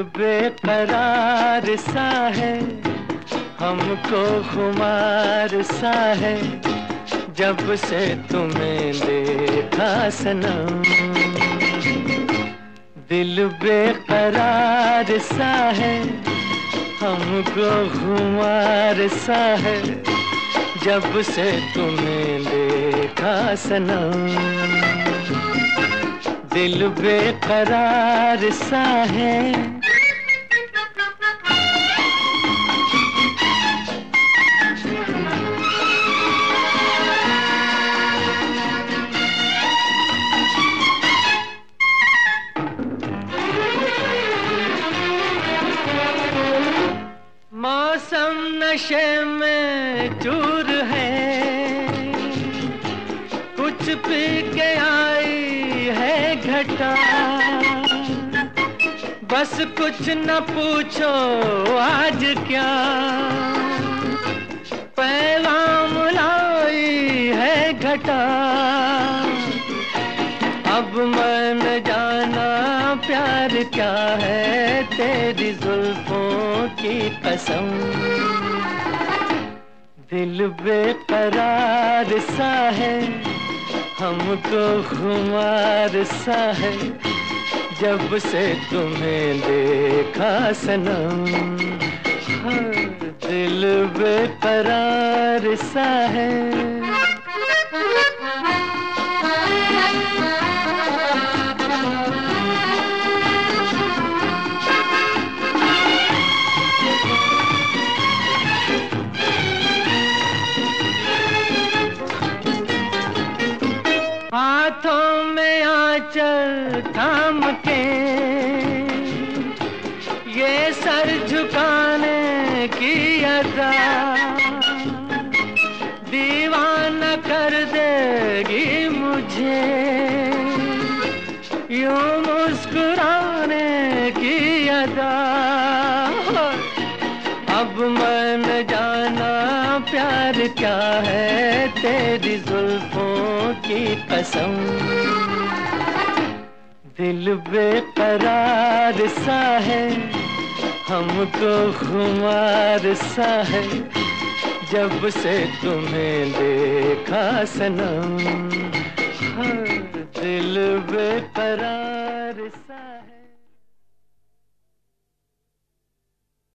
बेकरार सा है, हमको खुमार सा है, जब से तुम्हें देखा सनम। दिल बेकरार सा है, हमको खुमार सा है, जब से तुम्हें देखा सनम। दिल बेकरार सा है। मौसम नशे में चूर है, कुछ पी के आई है घटा। बस कुछ न पूछो आज क्या, पैगाम लाई है घटा। अब मन जाना प्यार क्या है, तेरी जुल्फों की कसम। दिल बेकरार सा है, हमको खुमार सा है, जब से तुम्हें देखा सनम। हाँ, दिल बेकरार सा है। हाथों में आंचल थाम के, ये सर झुकाने की अदा, दीवाना कर देगी मुझे, यूं मुस्कुराने की अदा। अब मन जाना प्यार क्या है, तेरी जुल्फों की कसम। दिल बेकरार सा है, हमको खुमार सा है, जब से तुम्हें देखा सनम। हाँ, दिल बेकरार सा